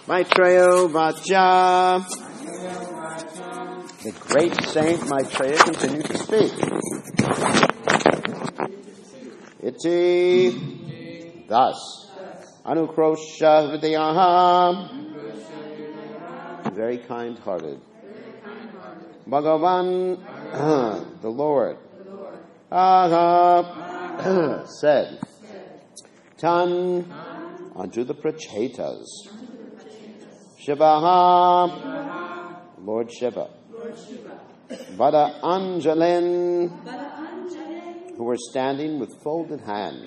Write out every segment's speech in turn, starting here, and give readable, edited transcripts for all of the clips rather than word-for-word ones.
Maitreya Vacha. The great saint Maitreya continued to speak. Iti. Thus. Anukrosha Vidyaha. Very kind-hearted. Bhagavan, the Lord, said, Tan unto the Prachetas, Shivaha, Lord Shiva, Vada Anjalin, who were standing with folded hands,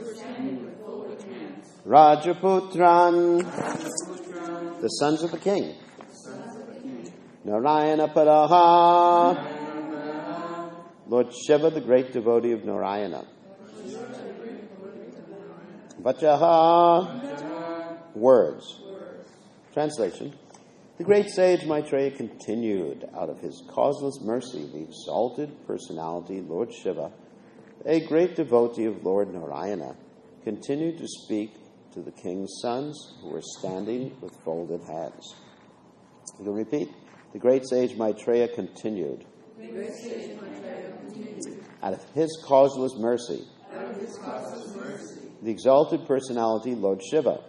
Rajaputran, the sons of the king, Narayana Padaha, Lord Shiva, the great devotee of Narayana. Vachaha, words. Translation. The great sage Maitreya continued, out of his causeless mercy, the exalted personality, Lord Shiva, a great devotee of Lord Narayana, continued to speak to the king's sons who were standing with folded hands. You can repeat. The great sage Maitreya continued. Out of his causeless mercy. The exalted personality, Lord Shiva.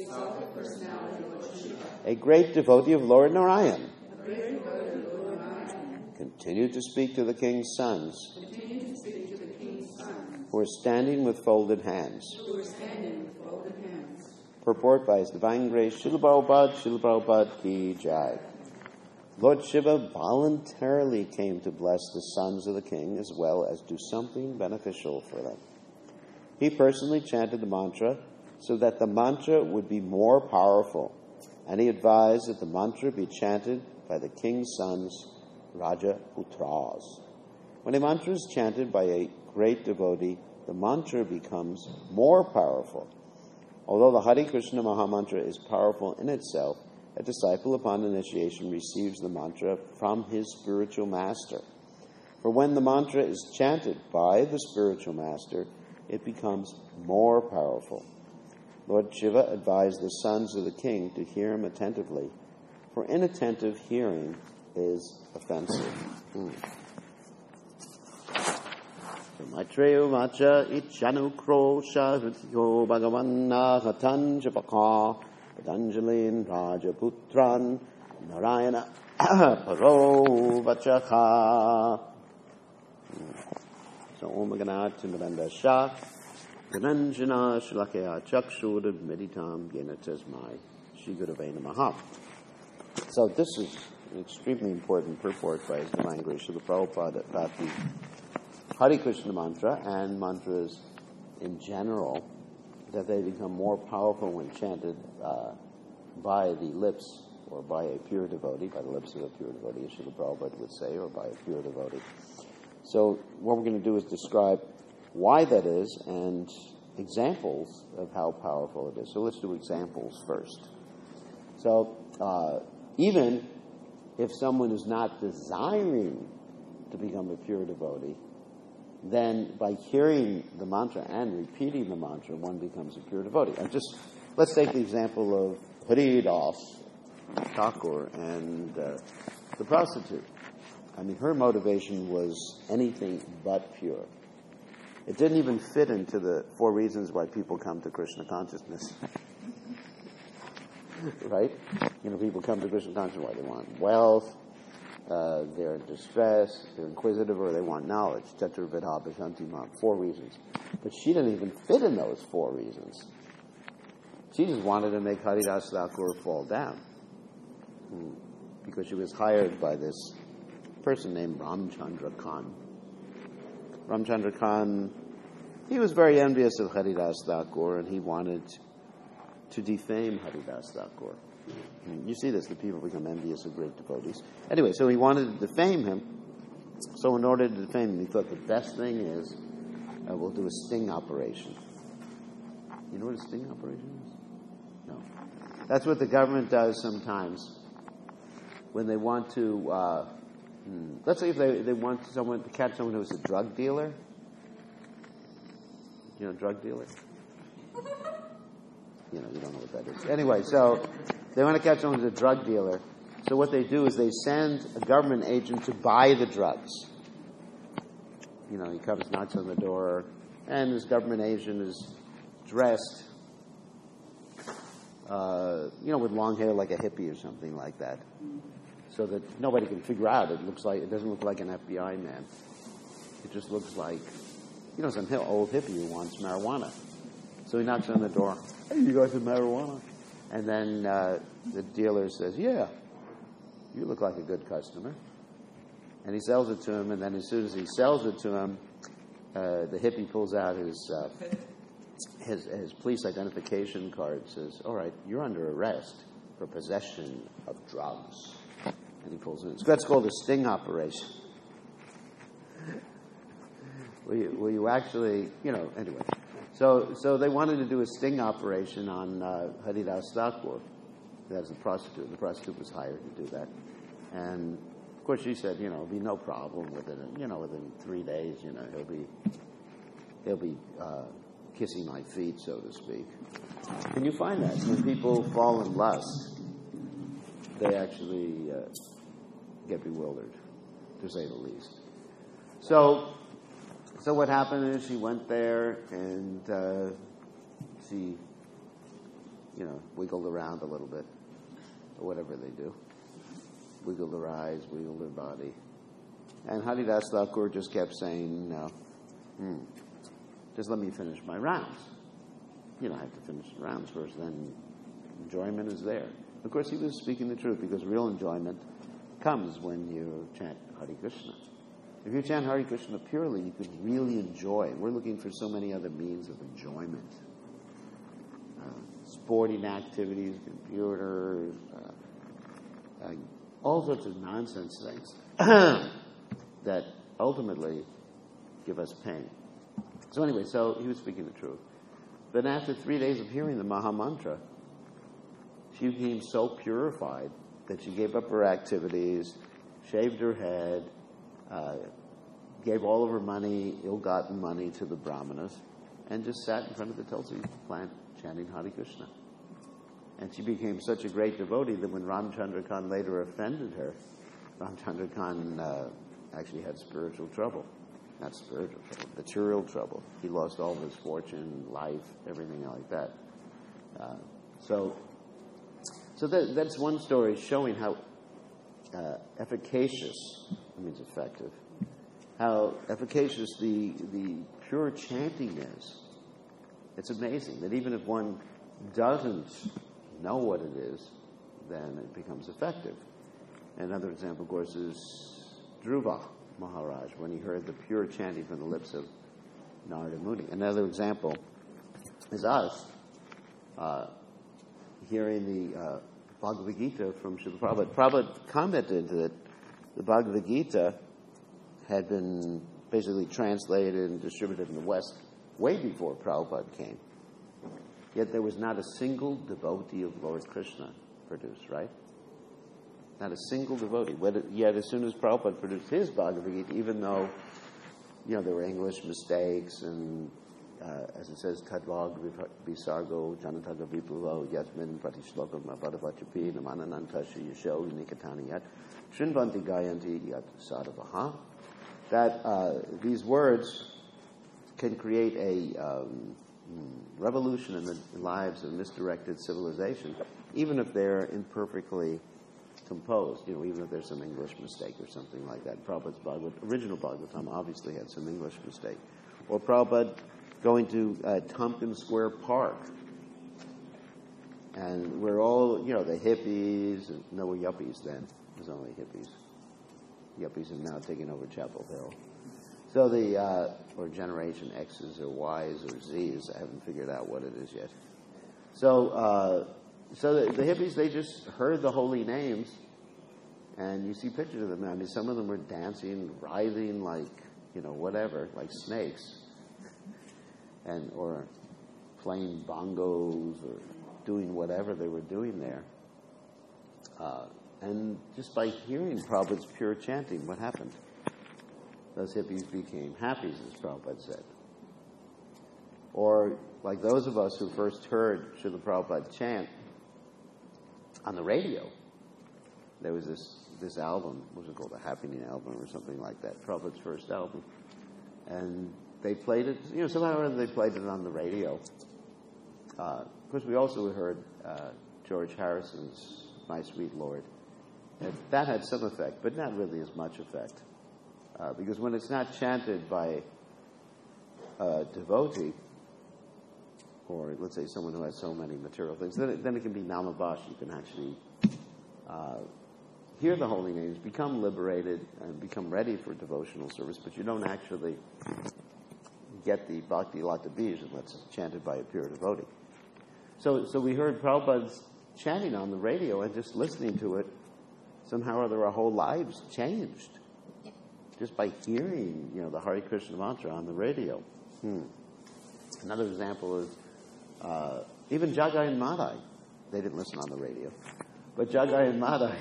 A great devotee of Lord Narayan. Continued to speak to the king's sons. Who were standing with folded hands. Purport by His Divine Grace, Srila Prabhupada Ki Jai. Lord Shiva voluntarily came to bless the sons of the king as well as do something beneficial for them. He personally chanted the mantra so that the mantra would be more powerful, and he advised that the mantra be chanted by the king's sons, Raja Putras. When a mantra is chanted by a great devotee, the mantra becomes more powerful. Although the Hare Krishna Mahamantra is powerful in itself, a disciple upon initiation receives the mantra from his spiritual master. For when the mantra is chanted by the spiritual master, it becomes more powerful. Lord Shiva advised the sons of the king to hear him attentively, for inattentive hearing is offensive. Maitreya Vacha Ichanukro Shahrityo Bhagavanna Hatan Japaka Patanjalin Rajaputran Narayana Paro Vachaha. So Om Ganat Miranda Shah Gananjana Shlakaya Chakshud Meditam Yenatasmai Shri Gurave Namaha. So this is an extremely important purport by His Divine Grace of the Prabhupada about the Hare Krishna mantra and mantras in general, that they become more powerful when chanted by the lips or by a pure devotee, by the lips of a pure devotee, as Srila Prabhupada would say, or by a pure devotee. So what we're going to do is describe why that is and examples of how powerful it is. So let's do examples first. So even if someone is not desiring to become a pure devotee, then by hearing the mantra and repeating the mantra, one becomes a pure devotee. And let's take the example of Haridas Thakur and the prostitute. I mean, her motivation was anything but pure. It didn't even fit into the 4 reasons why people come to Krishna consciousness. Right? People come to Krishna consciousness why they want wealth, they're in distress, they're inquisitive, or they want knowledge. Chaturvidha Bhajanti Mam. 4 reasons. But she didn't even fit in those 4 reasons. She just wanted to make Haridas Thakur fall down. Because she was hired by this person named Ramchandra Khan. Ramchandra Khan, he was very envious of Haridas Thakur, and he wanted to defame Haridas Thakur. You see this, the people become envious of great devotees. Anyway, so he wanted to defame him. So in order to defame him, he thought the best thing is we'll do a sting operation. You know what a sting operation is? No. That's what the government does sometimes when they want to, let's say if they want someone to catch someone who's a drug dealer. You know, drug dealer? You don't know what that is. Anyway, so They want to catch someone who's a drug dealer. So what they do is they send a government agent to buy the drugs. You know, he comes, knocks on the door, and this government agent is dressed, with long hair like a hippie or something like that, so that nobody can figure out. It doesn't look like an FBI man. It just looks like, some old hippie who wants marijuana. So he knocks on the door. Hey, you got some marijuana? And then the dealer says, yeah, you look like a good customer. And he sells it to him, and then as soon as he sells it to him, the hippie pulls out his police identification card, says, all right, you're under arrest for possession of drugs. And he pulls it in. So that's called a sting operation. Will you actually, anyway. So they wanted to do a sting operation on Haridas Thakur. That's the prostitute. The prostitute was hired to do that. And, of course, she said, it'll be no problem within 3 days, he'll be kissing my feet, so to speak. And you find that when people fall in lust, they actually get bewildered, to say the least. So what happened is she went there and she, wiggled around a little bit, or whatever they do. Wiggled her eyes, wiggled her body. And Haridas Thakur just kept saying, just let me finish my rounds. I have to finish the rounds first, then enjoyment is there. Of course, he was speaking the truth, because real enjoyment comes when you chant Hare Krishna. If you chant Hare Krishna purely, you could really enjoy. We're looking for so many other means of enjoyment. Sporting activities, computers, all sorts of nonsense things that ultimately give us pain. So anyway, so he was speaking the truth. Then after 3 days of hearing the Maha Mantra, she became so purified that she gave up her activities, shaved her head, gave all of her money, ill-gotten money, to the brahmanas, and just sat in front of the Tulsi plant chanting Hare Krishna. And she became such a great devotee that when Ramchandra Khan later offended her, Ramchandra Khan actually had spiritual trouble. Not spiritual trouble, material trouble. He lost all of his fortune, life, everything like that. So that's one story showing how efficacious, that means effective, how efficacious the pure chanting is. It's amazing that even if one doesn't know what it is, then it becomes effective. Another example, of course, is Dhruva Maharaj, when he heard the pure chanting from the lips of Narada Muni. Another example is us hearing the Bhagavad Gita from Srila Prabhupada. Prabhupada commented that the Bhagavad Gita had been basically translated and distributed in the West way before Prabhupada came. Yet there was not a single devotee of Lord Krishna produced, right? Not a single devotee. Yet as soon as Prabhupada produced his Bhagavad Gita, even though, there were English mistakes and, as it says, Tadvag Visargo, Janataga Vipulo, Yasmin Pratishlokam Abadavachapi, Namananantashi Yasho, Nikatani Yat, Srinvanti Gayanti Yat Sadavaha, that these words can create a revolution in the lives of misdirected civilization, even if they're imperfectly composed, even if there's some English mistake or something like that. Prabhupada's original Bhagavatam obviously had some English mistake. Or Prabhupada going to Tompkins Square Park, and we're all, the hippies, no, we're yuppies then. It was only hippies. Yuppies have now taken over Chapel Hill. So or Generation X's or Y's or Z's, I haven't figured out what it is yet. So the hippies, they just heard the holy names, and you see pictures of them. I mean, some of them were dancing, writhing like, whatever, like snakes, or playing bongos or doing whatever they were doing there. And just by hearing Prabhupada's pure chanting, what happened? Those hippies became happies, as Prabhupada said. Or like those of us who first heard Srila Prabhupada chant, on the radio. There was this album, what was it called, the Happening album or something like that, Prabhupada's first album. And they played it, somehow or other they played it on the radio. Of course, we also heard George Harrison's My Sweet Lord. And that had some effect, but not really as much effect. Because when it's not chanted by a devotee, or let's say someone who has so many material things, then it can be namabhash. You can actually hear the holy names, become liberated, and become ready for devotional service, but you don't actually get the Bhakti Lata Bij unless it's chanted by a pure devotee. So we heard Prabhupada's chanting on the radio, and just listening to it, somehow or other our whole lives changed. Just by hearing, the Hare Krishna mantra on the radio. Another example is even Jagai and Madai. They didn't listen on the radio. But Jagai and Madai,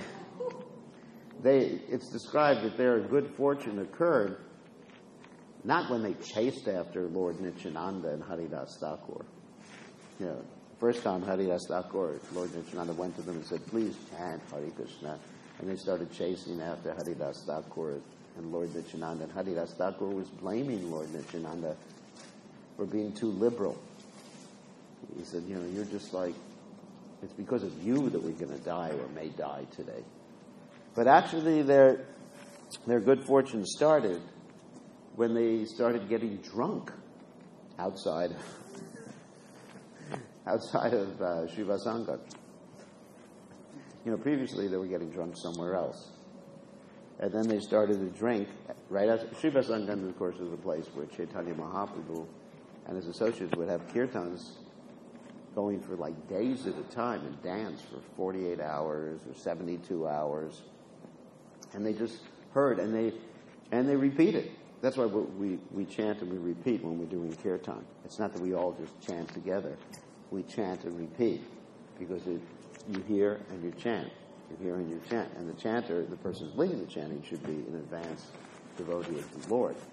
it's described that their good fortune occurred not when they chased after Lord Nityananda and Haridas Thakur. First time Haridas Thakur, Lord Nityananda went to them and said, please chant Hare Krishna. And they started chasing after Haridas Thakur and Lord Nityananda. And Haridas Thakur was blaming Lord Nityananda for being too liberal. He said, you're just like, it's because of you that we're going to die or may die today. But actually their good fortune started when they started getting drunk outside of Srivasanga. Previously they were getting drunk somewhere else. And then they started to drink right outside. Srivasanga, of course, is a place where Chaitanya Mahaprabhu and his associates would have kirtans going for like days at a time and dance for 48 hours or 72 hours. And they just heard and they repeated. That's why we chant and we repeat when we're doing kirtan. It's not that we all just chant together. We chant and repeat because you hear and you chant. You hear and you chant. And the chanter, the person who's leading the chanting, should be an advanced devotee of the Lord.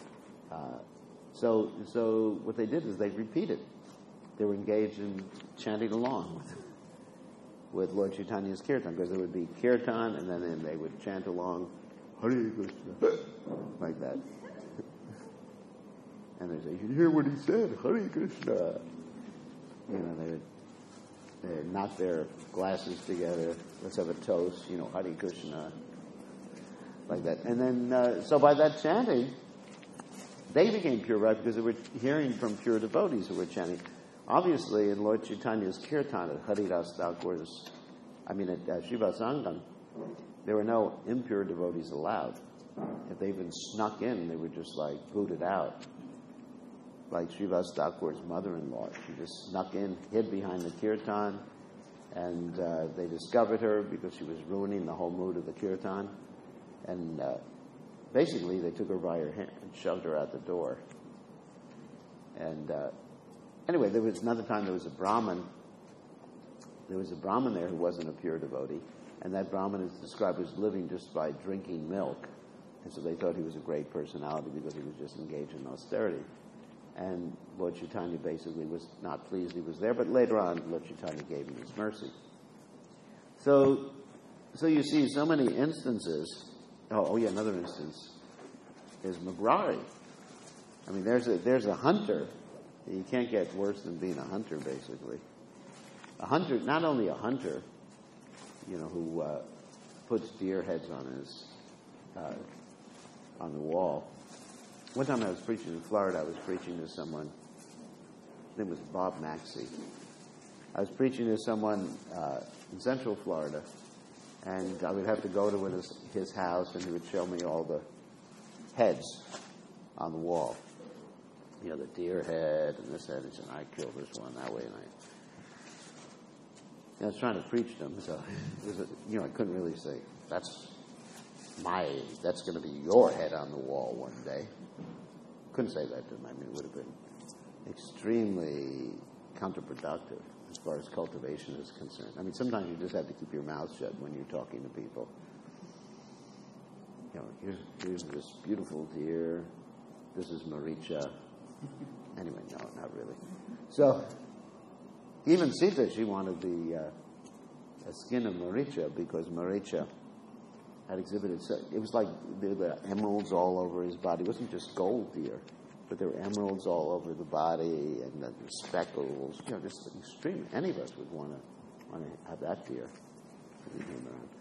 So what they did is they repeated. They were engaged in chanting along with Lord Chaitanya's kirtan, because there would be kirtan and then they would chant along Hare Krishna like that. And they say, you hear what he said, Hare Krishna. They'd knock their glasses together. Let's have a toast, Hare Krishna, like that. And then, so by that chanting, they became pure, right? Because they were hearing from pure devotees who were chanting. Obviously, in Lord Chaitanya's kirtan at Haridas Thakur's, at Srivasangam, there were no impure devotees allowed. If they even snuck in, they were just booted out. Like Srivas Thakur's mother-in-law. She just snuck in, hid behind the kirtan, and they discovered her because she was ruining the whole mood of the kirtan. And basically, they took her by her hand and shoved her out the door. And anyway, there was another time there was a Brahmin. There was a Brahmin there who wasn't a pure devotee, and that Brahmin is described as living just by drinking milk. And so they thought he was a great personality because he was just engaged in austerity. And Lord Chaitanya basically was not pleased he was there, but later on, Lord Chaitanya gave him his mercy. So you see so many instances. Another instance is Mugrari. There's a hunter. You can't get worse than being a hunter, basically. A hunter, not only a hunter, who puts deer heads on the wall. One time I was preaching in Florida, I was preaching to someone, his name was Bob Maxey. I was preaching to someone in Central Florida, and I would have to go to his house, and he would show me all the heads on the wall. The deer head and this head, and I killed this one that way, and I was trying to preach to him, so I couldn't really say, that's going to be your head on the wall one day. Couldn't say that to him. It would have been extremely counterproductive as far as cultivation is concerned. Sometimes you just have to keep your mouth shut when you're talking to people. Here's this beautiful deer. This is Maricha. Anyway, no, not really. So, even Sita, she wanted a skin of Maricha because Maricha had exhibited, so it was like there were emeralds all over his body. It wasn't just gold deer, but there were emeralds all over the body and the speckles, just extreme. Any of us would want to have that deer if he came around.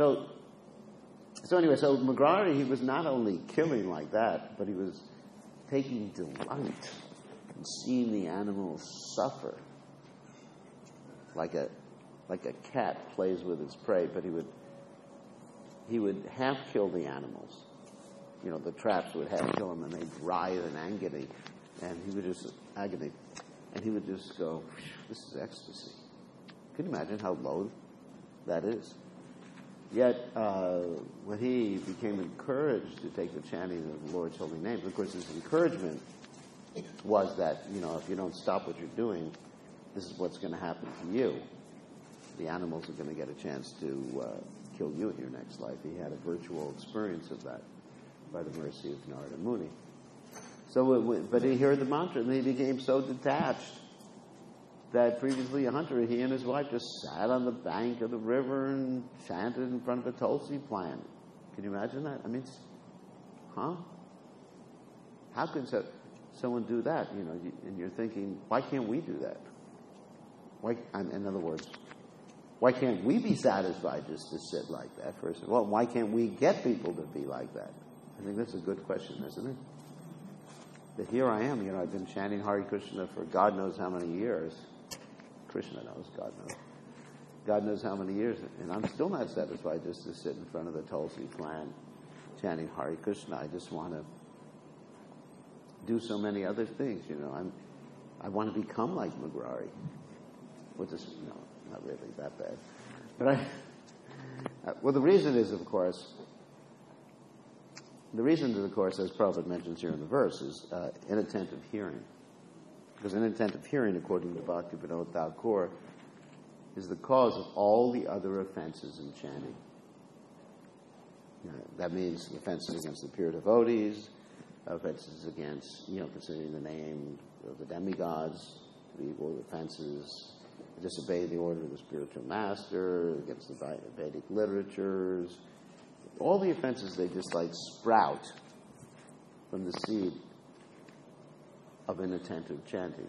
So anyway, so McGrory, he was not only killing like that, but he was taking delight in seeing the animals suffer, like a cat plays with its prey. But he would half kill the animals. The traps would half kill them, and they'd writhe in agony, and he would just go, "This is ecstasy." Can you imagine how low that is? Yet, when he became encouraged to take the chanting of the Lord's holy names, of course, his encouragement was that, if you don't stop what you're doing, this is what's going to happen to you. The animals are going to get a chance to kill you in your next life. He had a virtual experience of that by the mercy of Narada Muni. But he heard the mantra, and he became so detached that previously a hunter, he and his wife just sat on the bank of the river and chanted in front of a Tulsi plant. Can you imagine that? I mean, how can someone do that? And you're thinking, why can't we do that? In other words, why can't we be satisfied just to sit like that? First of all, why can't we get people to be like that? I think that's a good question, isn't it? But here I am, I've been chanting Hare Krishna for God knows how many years. Krishna knows, God knows. God knows how many years, and I'm still not satisfied just to sit in front of the Tulsi plant chanting Hare Krishna. I just want to do so many other things, I want to become like McGrory, which is, not really that bad. But the reason is, of course, as Prabhupada mentions here in the verse, is inattentive hearing. Because inattentive hearing, according to Bhaktivinoda Thakur, is the cause of all the other offenses in chanting. That means offenses against the pure devotees, offenses against, considering the name of the demigods, evil offenses, disobey the order of the spiritual master, against the Vedic literatures. All the offenses, they just sprout from the seed of inattentive chanting.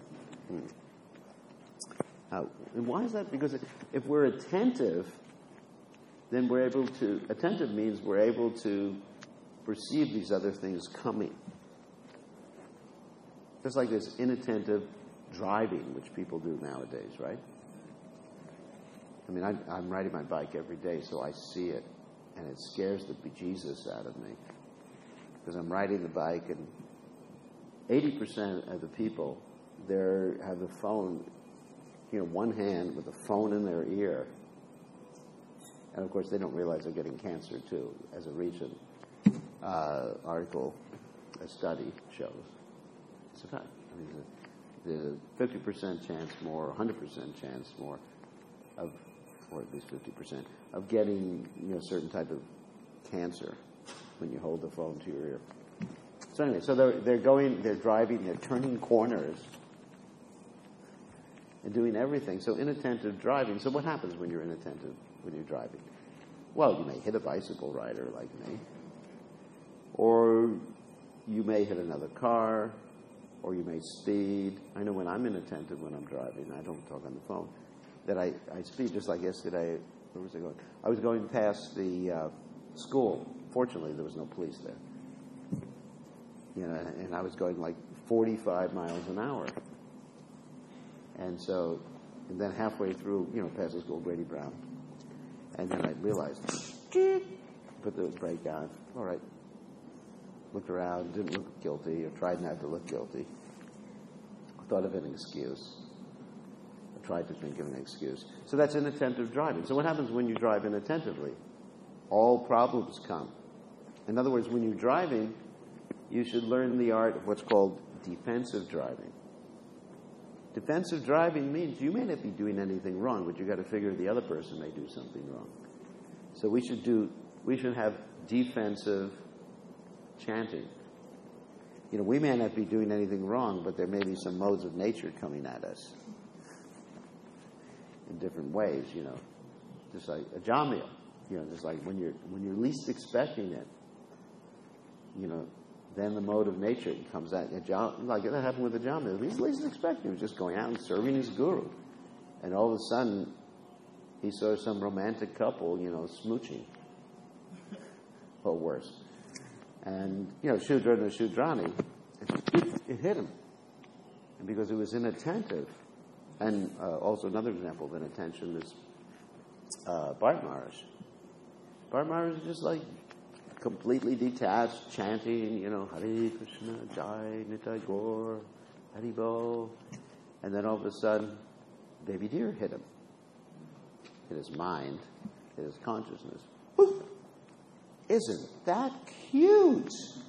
And why is that? Because if we're attentive, then attentive means we're able to perceive these other things coming. Just like this inattentive driving, which people do nowadays, right? I mean, I'm riding my bike every day, so I see it, and it scares the bejesus out of me. Because I'm riding the bike, and 80% of the people there have the phone, one hand with the phone in their ear. And, of course, they don't realize they're getting cancer, too, as a recent a study shows. It's a fact. I mean, there's a 50% chance more, 100% chance more or at least 50%, of getting, certain type of cancer when you hold the phone to your ear. So anyway, so they're driving, they're turning corners and doing everything. So inattentive driving. So what happens when you're inattentive when you're driving? Well, you may hit a bicycle rider like me, or you may hit another car, or you may speed. I know when I'm inattentive when I'm driving, I don't talk on the phone, that I speed. Just like yesterday, where was I going? I was going past the school. Fortunately, there was no police there. And I was going 45 miles an hour. And then halfway through, past the school, Grady Brown. And then I realized, put the brake on. All right. Looked around, didn't look guilty, or tried not to look guilty. Thought of an excuse. I tried to think of an excuse. So that's inattentive driving. So what happens when you drive inattentively? All problems come. In other words, when you're driving, you should learn the art of what's called defensive driving. Defensive driving means you may not be doing anything wrong, but you've got to figure the other person may do something wrong. So we should have defensive chanting. We may not be doing anything wrong, but there may be some modes of nature coming at us in different ways, just like a jamil, just like when you're least expecting it, then the mode of nature comes out. Like that happened with the jamil. He's least expecting. He was just going out and serving his guru, and all of a sudden, he saw some romantic couple, smooching, or worse. And Shudra and the Shudrani, it hit him, and because he was inattentive. And also another example of inattention is Bharat Maharaj. Bharat Maharaj is just like completely detached, chanting, Hare Krishna, Jai, Nitai Gaur, Haribo. And then all of a sudden, baby deer hit him. Hit his mind, hit his consciousness. Woo! Isn't that cute?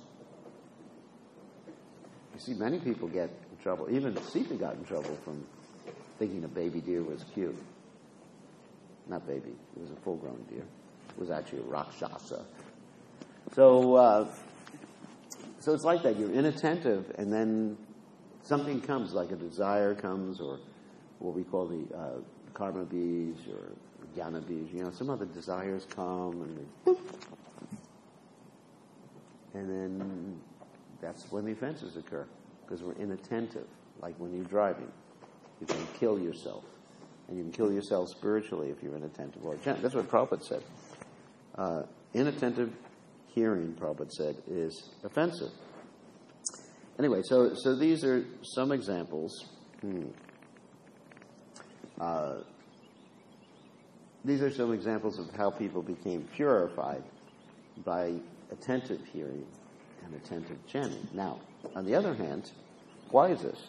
You see, many people get in trouble. Even Sita got in trouble from thinking a baby deer was cute. Not baby, it was a full-grown deer. It was actually a Rakshasa. So it's like that. You're inattentive, and then something comes, like a desire comes, or what we call the karma bees or jnana bees. Some other desires come, and then that's when the offenses occur, because we're inattentive. Like when you're driving, you can kill yourself, and you can kill yourself spiritually if you're inattentive or attentive. That's what Prabhupada said. Inattentive hearing, Prabhupada said, is offensive. Anyway, so these are some examples. These are some examples of how people became purified by attentive hearing and attentive chanting. Now, on the other hand, why is this?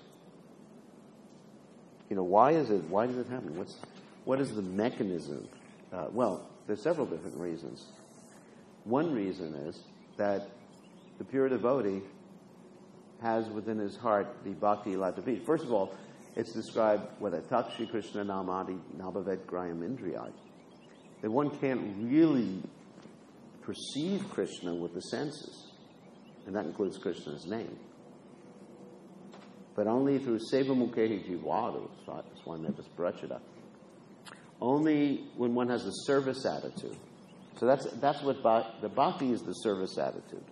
Why is it? Why does it happen? What is the mechanism? Well, there's several different reasons. One reason is that the pure devotee has within his heart the bhakti lata bij. First of all, it's described with a takshi Krishna namadi nabavet grayam indriyai. That one can't really perceive Krishna with the senses, and that includes Krishna's name. But only through seva mukhehi jivadu, swanevas brachada. Only when one has a service attitude. So that's what the bhakti is, the service attitude.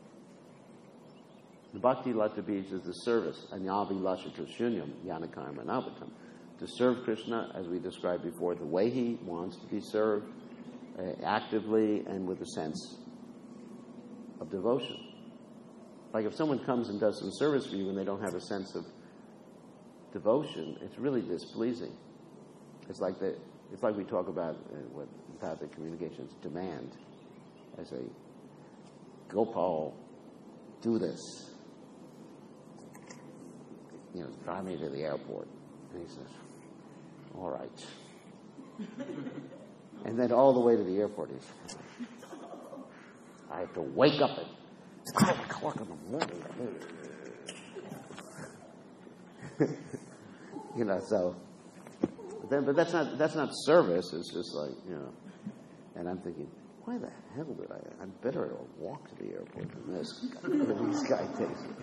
The bhakti lata bij is the service. Anyavi lashatu shunyam yanakarma nabatam. To serve Krishna, as we described before, the way he wants to be served, actively and with a sense of devotion. Like if someone comes and does some service for you and they don't have a sense of devotion, it's really displeasing. It's like we talk about what empathic communications demand. I say, Gopal, do this. Drive me to the airport. And he says, all right. And then all the way to the airport, he says, I have to wake up at 5 o'clock in the morning. But that's not service. It's just like, and I'm thinking, why the hell did I'm better to walk to the airport than this guy takes me.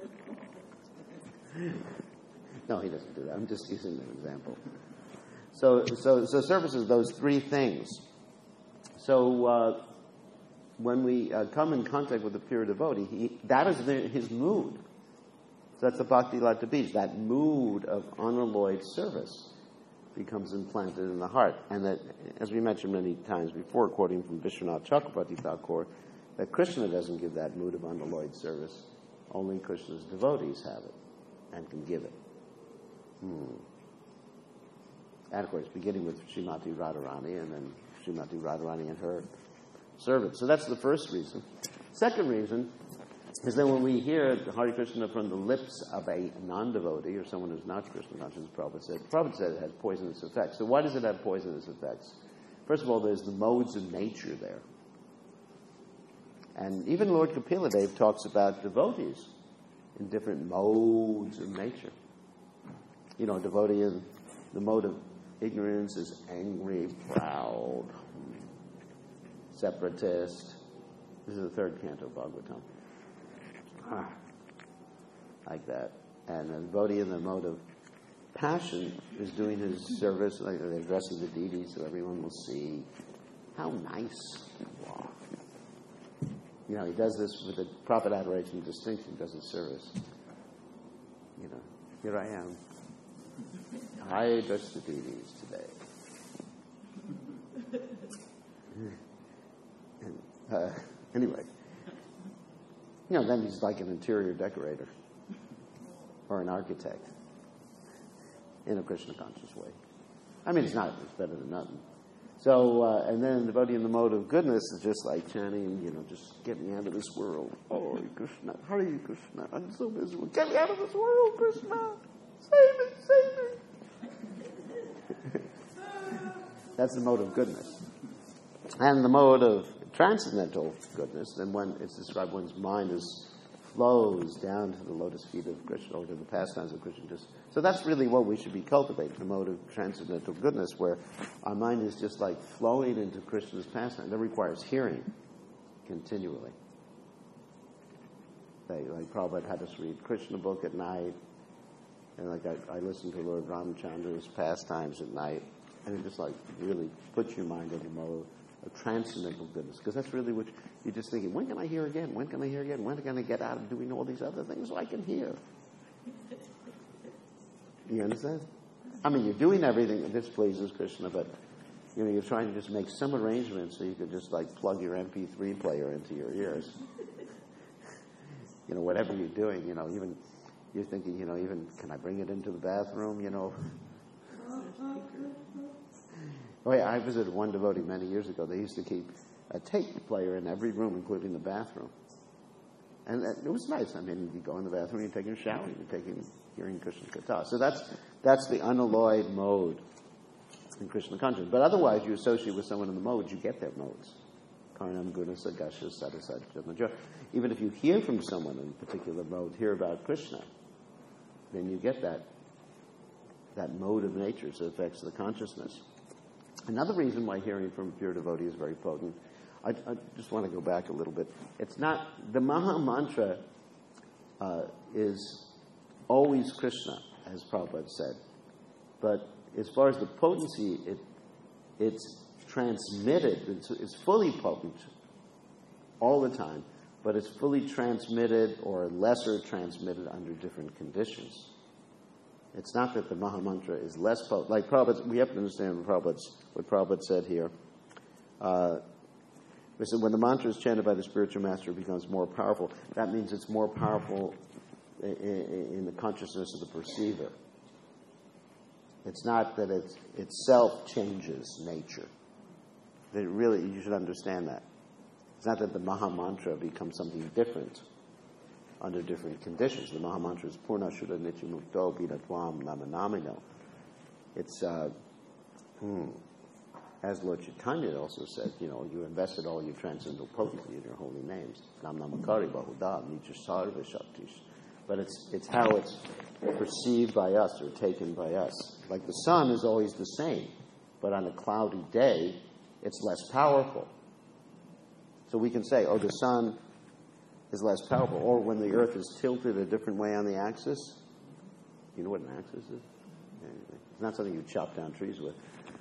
No, he doesn't do that. I'm just using an example. So service is those three things. So when we come in contact with a pure devotee, that is his mood. So that's the bhakti lata bij. That mood of unalloyed service becomes implanted in the heart. And that, as we mentioned many times before, quoting from Vishwanath Chakravarti Thakur, that Krishna doesn't give that mood of unalloyed service. Only Krishna's devotees have it and can give it. And of course, beginning with Srimati Radharani, and then Srimati Radharani and her servants. So that's the first reason. Second reason is that when we hear Hare Krishna from the lips of a non-devotee, or someone who's not Krishna conscious, Prabhupada said it has poisonous effects. So why does it have poisonous effects? First of all, there's the modes of nature there. And even Lord Kapila Dev talks about devotees in different modes of nature. A devotee in the mode of ignorance is angry, proud, separatist. This is the third canto of Bhagavatam. Like that. And a devotee in the mode of passion is doing his service, like addressing the deities so everyone will see how nice you are. You know, he does this with the prophet adoration distinction, does his service. You know, here I am. I address the deities today. And, anyway, you know, then he's like an interior decorator or an architect in a Krishna conscious way. I mean, it's better than nothing. So, and then the devotee in the mode of goodness is just like chanting, you know, just get me out of this world. Oh, Krishna, Hare Krishna, I'm so miserable. Get me out of this world, Krishna. Save me, save me. That's the mode of goodness. And the mode of transcendental goodness, then when it's described one's mind flows down to the lotus feet of Krishna or to the pastimes of Krishna. So that's really what we should be cultivating, the mode of transcendental goodness, where our mind is just like flowing into Krishna's pastime. That requires hearing continually. Like Prabhupada had us read Krishna book at night, and like I listened to Lord Ramchandra's pastimes at night, and it just like really puts your mind in the mode of transcendental goodness, because that's really what you're just thinking, when can I hear again? When can I hear again? When can I get out of doing all these other things so I can hear? You understand? I mean, you're doing everything that displeases Krishna, but you know, you're trying to just make some arrangements so you could just like plug your MP3 player into your ears. You know, whatever you're doing, you know, even you're thinking, you know, even can I bring it into the bathroom, you know? Oh, yeah, I visited one devotee many years ago. They used to keep a tape player in every room, including the bathroom. And it was nice. I mean, you go in the bathroom, you're taking a shower, hearing Krishna Katha. So that's the unalloyed mode in Krishna consciousness. But otherwise, you associate with someone in the modes, you get their modes. Karnam, Guna, Sagasha, Sadasat, even if you hear from someone in a particular mode, hear about Krishna, then you get that mode of nature, so it affects the consciousness. Another reason why hearing from a pure devotee is very potent, I just want to go back a little bit. It's not, the Maha Mantra is always Krishna, as Prabhupada said. But as far as the potency, it's transmitted, it's fully potent all the time, but it's fully transmitted or lesser transmitted under different conditions. It's not that the Maha Mantra is less potent. Like Prabhupada, we have to understand what Prabhupada said here. He said, when the mantra is chanted by the spiritual master, it becomes more powerful. That means it's more powerful in the consciousness of the perceiver. It's not that it itself changes nature. That really, you should understand that. It's not that the Maha Mantra becomes something different under different conditions. The Maha Mantra is Purna Shuddha Nityamukto Binatwam Namanamino. It's, as Lord Chaitanya also said, you know, you invested all your transcendental potency in your holy names. Nam Namakari Bahudam Nitra Sarva Shaktish. But it's how it's perceived by us or taken by us. Like the sun is always the same, but on a cloudy day, it's less powerful. So we can say, oh, the sun is less powerful. Or when the earth is tilted a different way on the axis. You know what an axis is? It's not something you chop down trees with.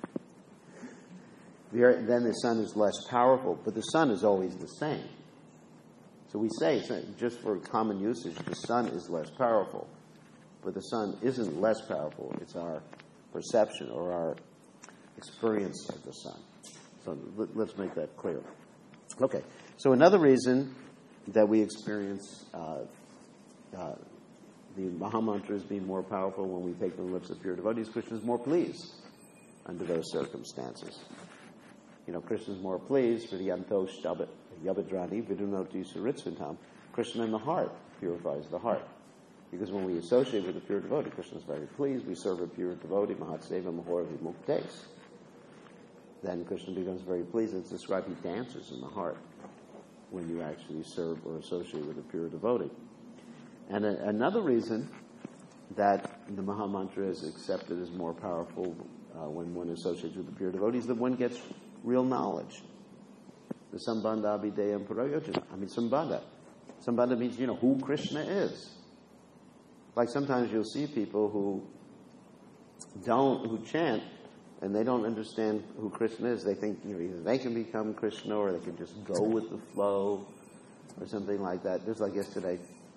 Then the sun is less powerful, but the sun is always the same. So we say, just for common usage, the sun is less powerful. But the sun isn't less powerful. It's our perception or our experience of the sun. So let's make that clear. Okay, so another reason that we experience the Maha Mantra as being more powerful when we take from the lips of pure devotees, Krishna is more pleased under those circumstances. You know, Krishna is more pleased for the Yantosh Yabadrani Vidunoti Saritsvintam. Krishna in the heart purifies the heart. Because when we associate with a pure devotee, Krishna is very pleased. We serve a pure devotee, Mahatseva Mahora Vimuktes. Then Krishna becomes very pleased. It's described he dances in the heart when you actually serve or associate with a pure devotee. And another reason that the Maha Mantra is accepted as more powerful when one associates with the pure devotee is that one gets real knowledge. The Sambandha Abhideyam Parayojana. I mean, Sambandha. Sambandha means, you know, who Krishna is. Like sometimes you'll see people who who chant, and they don't understand who Krishna is. They think either they can become Krishna or they can just go with the flow or something like that. Just like yesterday,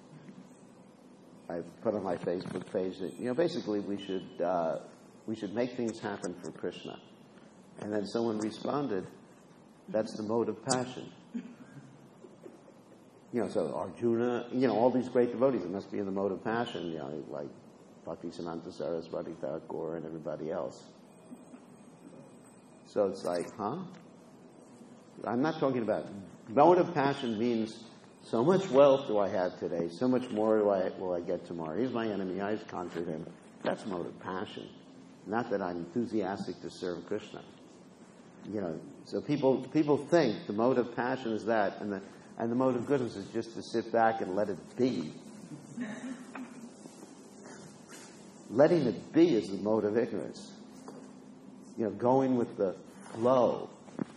I put on my Facebook page that basically we should make things happen for Krishna. And then someone responded, "That's the mode of passion." So Arjuna, all these great devotees, it must be in the mode of passion, like Bhaktisiddhanta Saraswati Thakur and everybody else. So it's like, I'm not talking about, mode of passion means so much wealth do I have today, so much more will I get tomorrow. He's my enemy, I just conquered him. That's mode of passion. Not that I'm enthusiastic to serve Krishna. So people think the mode of passion is that, and the mode of goodness is just to sit back and let it be. Letting it be is the mode of ignorance. Going with the flow.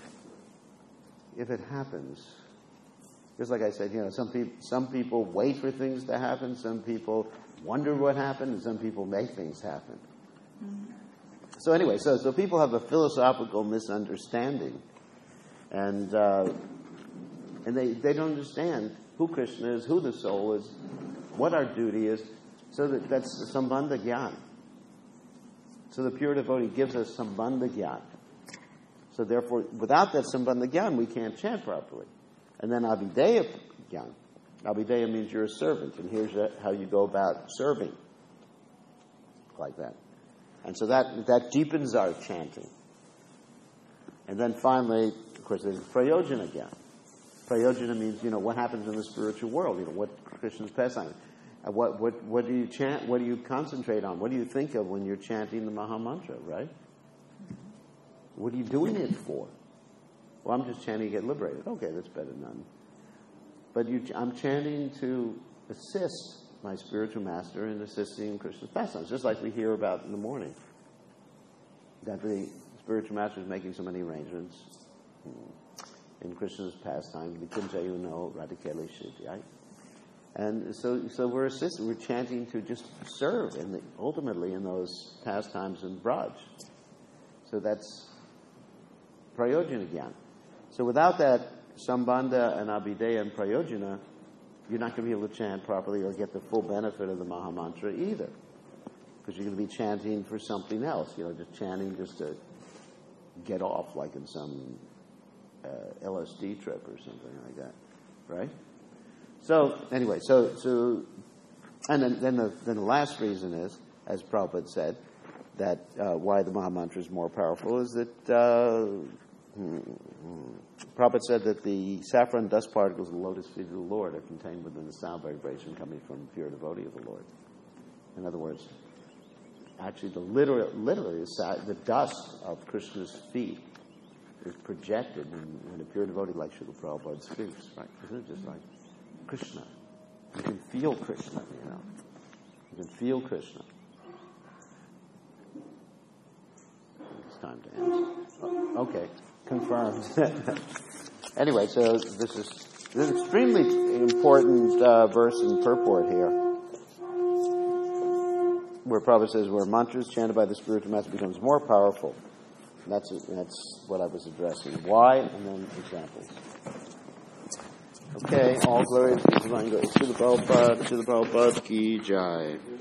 If it happens, just like I said, some people wait for things to happen, some people wonder what happened, and some people make things happen. So anyway, so people have a philosophical misunderstanding, and they don't understand who Krishna is, who the soul is, what our duty is. So that's Sambandha Gyan. So the pure devotee gives us Sambandha Gyan. So therefore, without that Sambandha Gyan, we can't chant properly. And then Abhideya Gyan. Abhideya means you're a servant, and here's how you go about serving. Like that. And so that deepens our chanting. And then finally, of course, there's Prayojana Gyan. Prayojana means, what happens in the spiritual world, what Krishna's pastime. What do you chant? What do you concentrate on? What do you think of when you're chanting the Maha Mantra, right? What are you doing it for? Well, I'm just chanting to get liberated. Okay, that's better than none. But I'm chanting to assist my spiritual master in assisting Krishna's pastimes, just like we hear about in the morning. That the spiritual master is making so many arrangements in Krishna's pastimes. Vikinjayu Radhikele Siddhi, right? And so we're assisting, we're chanting to just serve ultimately in those pastimes in Braj. So that's Prayojana Gyan. So without that Sambandha and Abhideya and Prayojana, you're not going to be able to chant properly or get the full benefit of the Maha Mantra either. Because you're going to be chanting for something else, just chanting just to get off like in some LSD trip or something like that, right? So anyway, and then the last reason is, as Prabhupada said, that why the Maha Mantra is more powerful is that Prabhupada said that the saffron dust particles of the lotus feet of the Lord are contained within the sound vibration coming from the pure devotee of the Lord. In other words, actually, literally the dust of Krishna's feet is projected when a pure devotee like Srila Prabhupada speaks, right? Isn't it just like Krishna? You can feel Krishna, You can feel Krishna. It's time to end. Okay, confirmed. Anyway, so this is an extremely important verse in purport here, where Prabhupada says, where mantras chanted by the spiritual master becomes more powerful. And that's what I was addressing. Why? And then examples. Okay, all glory to the Divine Grace. To the Prabhupada ki jai.